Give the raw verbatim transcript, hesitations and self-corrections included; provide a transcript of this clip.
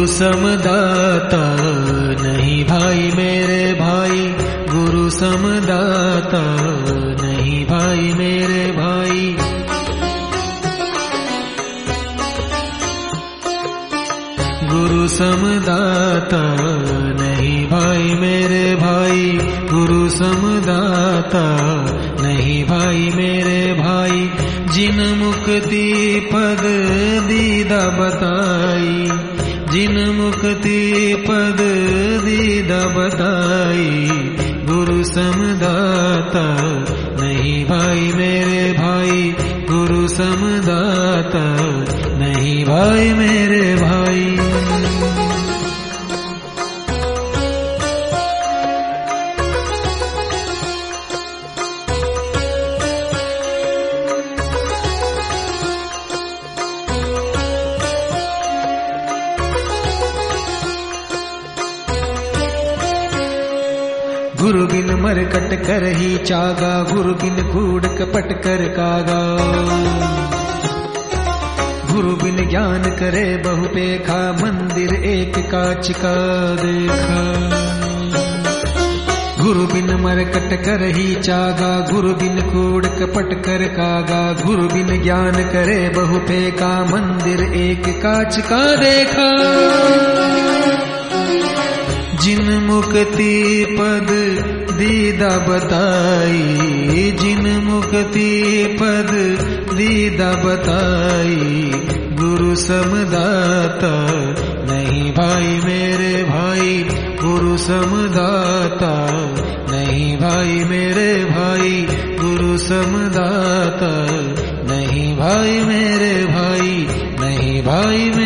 गुरु समदाता नहीं भाई मेरे भाई, गुरु समदाता नहीं भाई मेरे भाई। गुरु समदाता नहीं भाई मेरे भाई, गुरु समदाता नहीं भाई मेरे भाई। जिन मुक्ति पद दीदा बताई, जिन मुक्ति पद दीदा बताई, गुरु समदाता नहीं भाई मेरे भाई, गुरु समदाता नहीं भाई मेरे भाई। गुरु बिन मरकट कर ही चागा, गुरु बिन कूड़ कपट कर कागा। गुरु बिन ज्ञान करे बहु पेखा, मंदिर एक कांच का देखा। गुरु बिन मरकट कर ही चागा, गुरु बिन कूड़ कपट कर कागा। गुरु बिन ज्ञान करे बहु पेखा, मंदिर एक कांच का देखा। जिन मुक्ति पद दीदा बताई, जिन मुक्ति पद दीदा बताई, गुरु समदाता नहीं भाई मेरे भाई, गुरु समदाता नहीं भाई मेरे भाई, गुरु समदाता नहीं भाई मेरे भाई, नहीं भाई मेरे